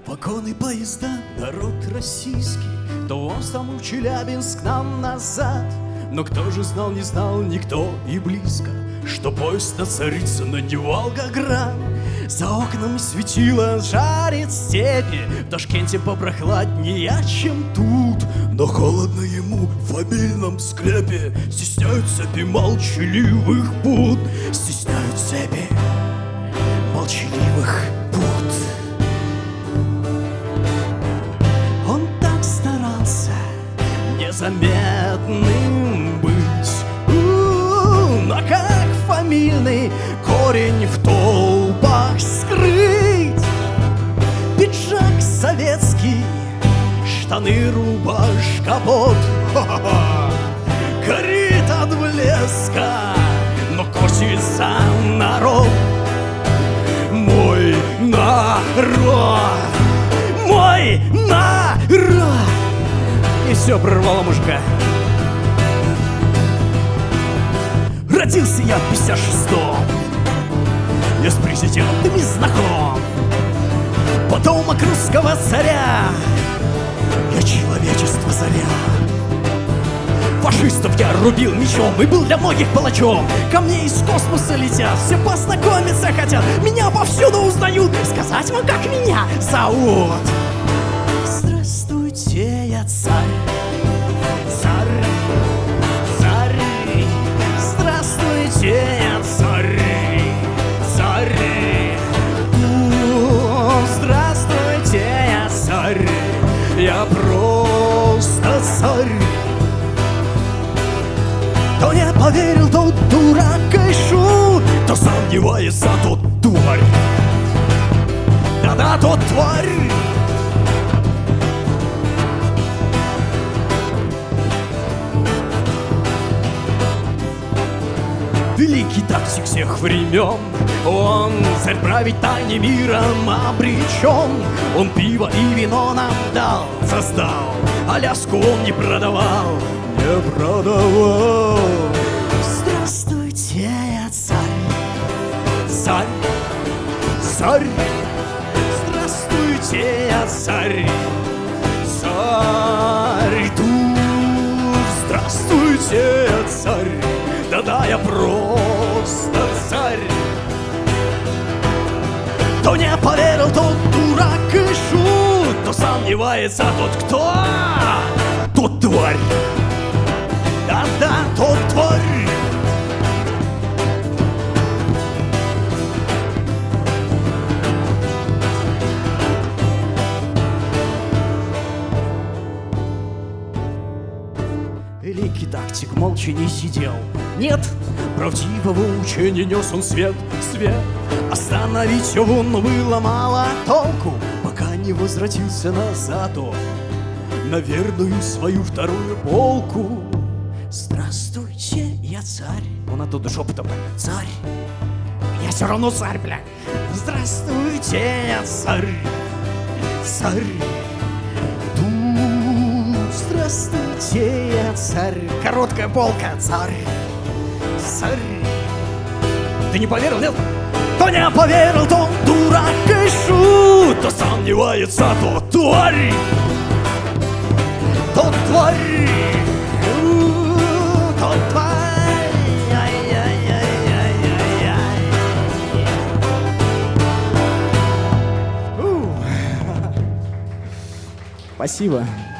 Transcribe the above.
Вагоны поезда, народ российский, то вон там в Челябинск нам назад. Но кто же знал, не знал никто и близко, что поезд на Царицыно, не Волгоград. За окнами светило, жарит степи, в Ташкенте попрохладнее, чем тут. Но холодно ему в обильном склепе, стесняют цепи молчаливых пут. Стесняют цепи молчаливых пут. Он так старался незаметным быть, но как фамильный корень в толпах скрыть? Пиджак советский, штаны, рубашка, под горит от блеска, но косится народ. Мой народ, мой народ. И все, прорвало мужика. Родился я в 56-м, я с президентами знаком. Потомок русского царя, я человечество заря. Фашистов я рубил мечом и был для многих палачом. Ко мне из космоса летят, все познакомиться хотят, меня повсюду узнают. Сказать вам, как меня зовут? Здравствуйте, я царь. Царь, царь. Здравствуйте, я царь. Царь. Здравствуйте, я царь. Я просто царь. Кто не поверил, тот дурак кайшу, кто сомневается, тот тварь. Да-да, тот тварь. Великий тактик всех времен, он царь править тайне миром обречен. Он пиво и вино нам дал, создал, Аляску он не продавал. Не продавал. Здравствуйте, я царь. Царь, царь. Здравствуйте, я царь. Царь тут. Здравствуйте, я царь. Да-да, я просто царь. Кто не поверил, тот дурак и шут. Кто сомневается, тот кто? Тот тварь. Да-да, тот тварь. Великий тактик молча не сидел. Нет, правдивого учения нес он свет. Остановить его было мало толку, пока не возвратился назад он на верную свою вторую полку. Здравствуйте, я царь. Он оттуда шепотом: царь. Я все равно царь, бля. Здравствуйте, я царь. Царь. Тут. Здравствуйте, я царь. Короткая полка, царь. Царь. Ты не поверил, нет? Кто не поверил, тот дурак и шут. Кто сомневается, тот тварь. Тот тварь. Тот тварь. Ай-яй-яй-яй-яй-яй. Спасибо.